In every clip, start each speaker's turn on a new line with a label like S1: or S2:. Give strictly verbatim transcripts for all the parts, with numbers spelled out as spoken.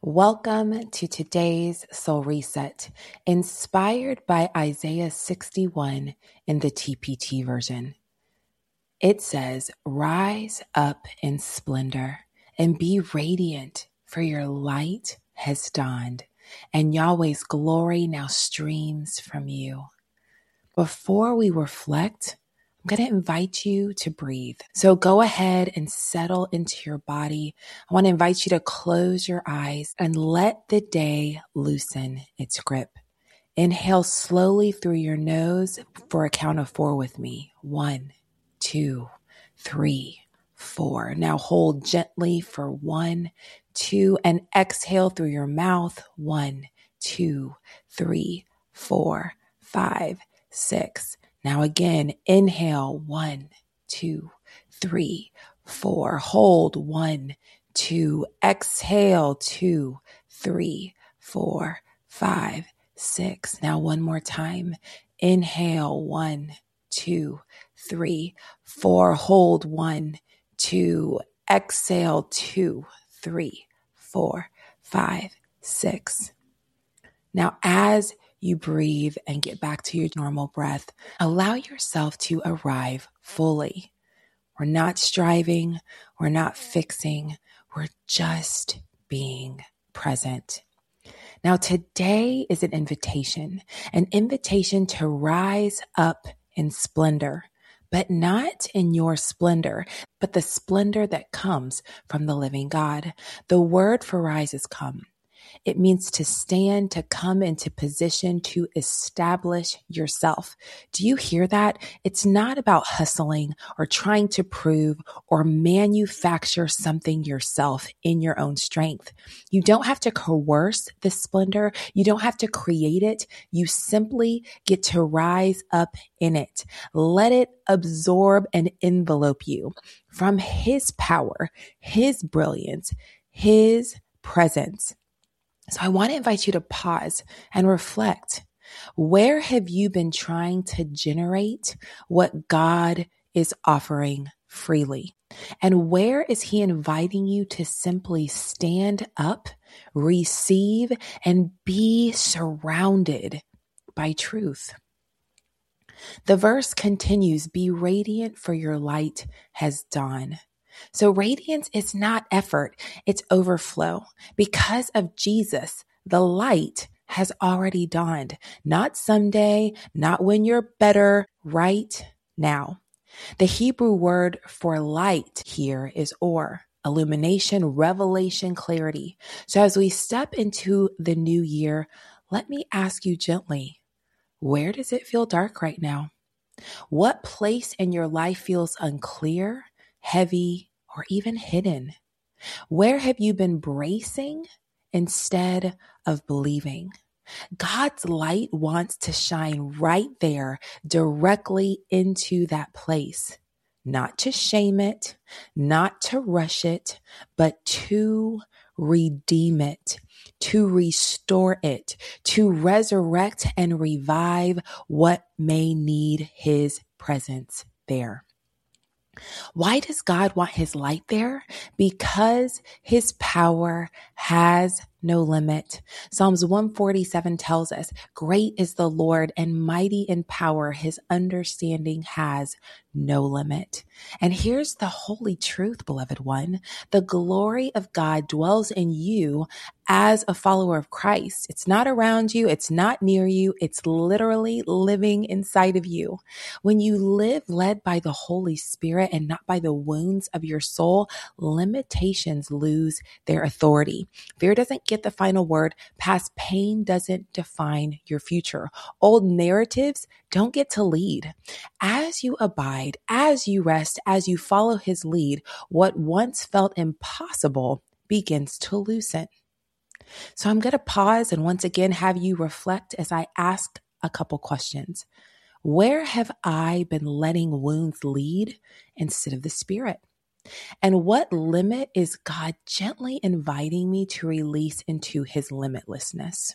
S1: Welcome to today's Soul Reset, inspired by Isaiah sixty-one in the T P T version. It says, "Rise up in splendor and be radiant, for your light has dawned, and Yahweh's glory now streams from you." Before we reflect, I'm going to invite you to breathe. So go ahead and settle into your body. I want to invite you to close your eyes and let the day loosen its grip. Inhale slowly through your nose for a count of four with me. One, two, three, four. Now hold gently for one, two, and exhale through your mouth. One, two, three, four, five, six. Now again, inhale, one, two, three, four. Hold, one, two. Exhale, two, three, four, five, six. Now one more time. Inhale, one, two, three, four. Hold, one, two. Exhale, two, three, four, five, six. Now as you breathe and get back to your normal breath, allow yourself to arrive fully. We're not striving, we're not fixing, we're just being present. Now today is an invitation, an invitation to rise up in splendor, but not in your splendor, but the splendor that comes from the living God. The word for rise is come. It means to stand, to come into position, to establish yourself. Do you hear that? It's not about hustling or trying to prove or manufacture something yourself in your own strength. You don't have to coerce this splendor. You don't have to create it. You simply get to rise up in it. Let it absorb and envelope you from His power, His brilliance, His presence. So I want to invite you to pause and reflect. Where have you been trying to generate what God is offering freely? And where is He inviting you to simply stand up, receive, and be surrounded by truth? The verse continues, "Be radiant, for your light has dawned." So radiance is not effort, it's overflow. Because of Jesus, the light has already dawned. Not someday, not when you're better, right now. The Hebrew word for light here is or, illumination, revelation, clarity. So as we step into the new year, let me ask you gently, where does it feel dark right now? What place in your life feels unclear, heavy, or even hidden? Where have you been bracing instead of believing? God's light wants to shine right there, directly into that place. Not to shame it, not to rush it, but to redeem it, to restore it, to resurrect and revive what may need His presence there. Why does God want His light there? Because His power has no limit. Psalms one forty-seven tells us, "Great is the Lord and mighty in power. His understanding has no limit." And here's the holy truth, beloved one. The glory of God dwells in you as a follower of Christ. It's not around you. It's not near you. It's literally living inside of you. When you live led by the Holy Spirit and not by the wounds of your soul, limitations lose their authority. Fear doesn't get the final word. Past pain doesn't define your future. Old narratives don't get to lead. As you abide, as you rest, as you follow His lead, what once felt impossible begins to loosen. So I'm going to pause and once again have you reflect as I ask a couple questions. Where have I been letting wounds lead instead of the Spirit? And what limit is God gently inviting me to release into His limitlessness?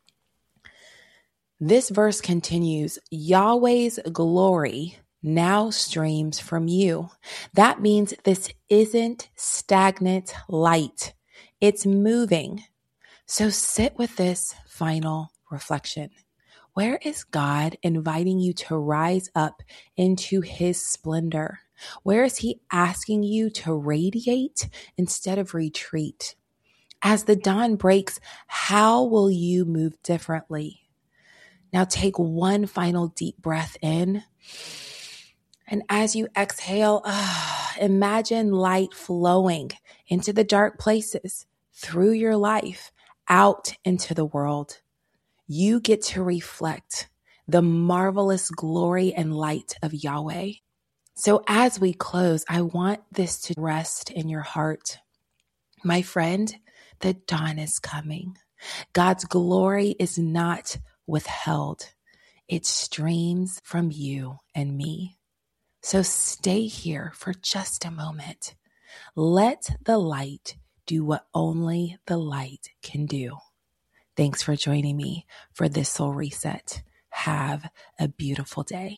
S1: This verse continues, Yahweh's glory now streams from you. That means this isn't stagnant light. It's moving. So sit with this final reflection. Where is God inviting you to rise up into his splendor? Where is he asking you to radiate instead of retreat? As the dawn breaks, how will you move differently? Now take one final deep breath in. And as you exhale, uh, imagine light flowing into the dark places, through your life, out into the world. You get to reflect the marvelous glory and light of Yahweh. So as we close, I want this to rest in your heart. My friend, the dawn is coming. God's glory is not withheld. It streams from you and me. So stay here for just a moment. Let the light do what only the light can do. Thanks for joining me for this Soul Reset. Have a beautiful day.